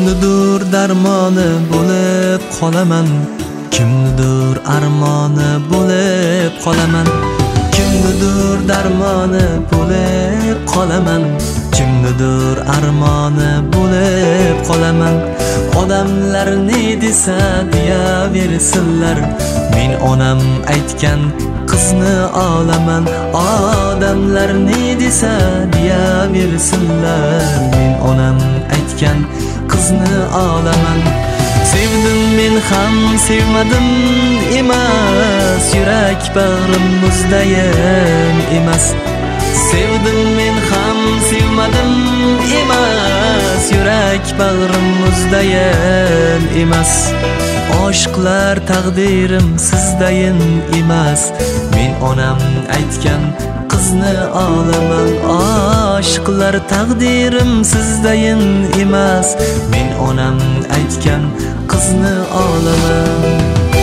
Kimnidir darmoni bo'lib qolaman, kimnidir armoni bo'lib qolaman, kimnidir darmoni bo'lib qolaman, kimnidir armoni bo'lib qolaman. Odamlar ne desa deyaversinlar, men onam aytgan qizni olaman. Odamlar ne desa deyaversinlar, men onam aytgan qizni olaman. Sevdim men ham sevmadim emas, yurak bag'rim muzdayin emas. Sevdim men ham sevmadim emas, yurak bag'rim muzdayin emas. Oshiqlar taqdirim sizdayin emas, men onam aytgan qizni olaman. Oshiqlar taqdirim sizdayin emas, men onam aytgan qizni olaman.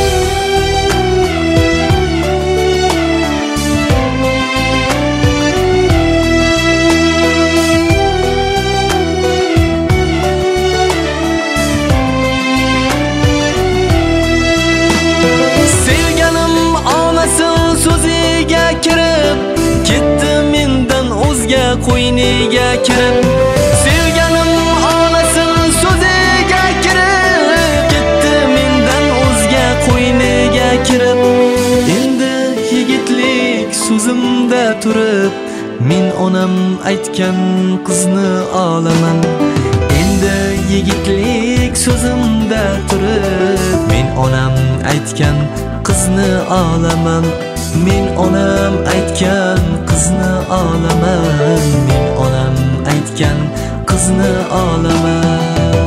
So'ziga kirib ketdi mendan o'zga qo'yniga kirib. Sevganim onasin so'ziga kirib ketdi mendan o'zga qo'yniga kirib. Endi yigitlik so'zimda turib, men onam aytgan qizni olaman. Endi yigitlik so'zimda turib, men onam aytgan qizni olaman. Men onam aytgan qizni olaman, men onam aytgan qizni olaman.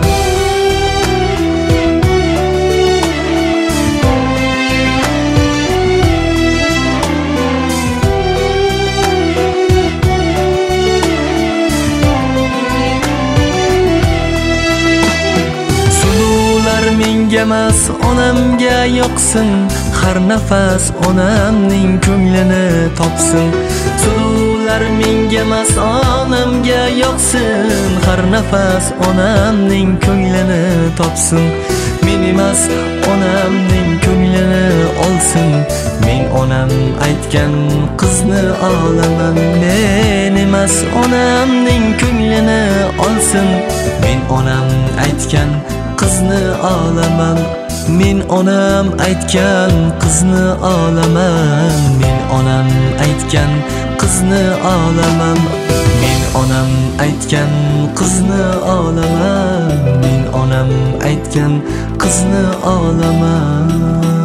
Sulular menga emas onamga yoqsin, har nafas onamning ko'nglini topsin. Sulular menga emas onamga yoqsin, har nafas onamning ko'nglini topsin. Men emas onamning ko'nglini olsin, men onam aytgan qizni olaman. Men emas onamning ko'nglini olsin, men onam aytgan qizni olaman. Men onam aytgan qizni olaman, men onam aytgan qizni olaman. Men onam aytgan qizni olaman, men onam aytgan qizni olaman.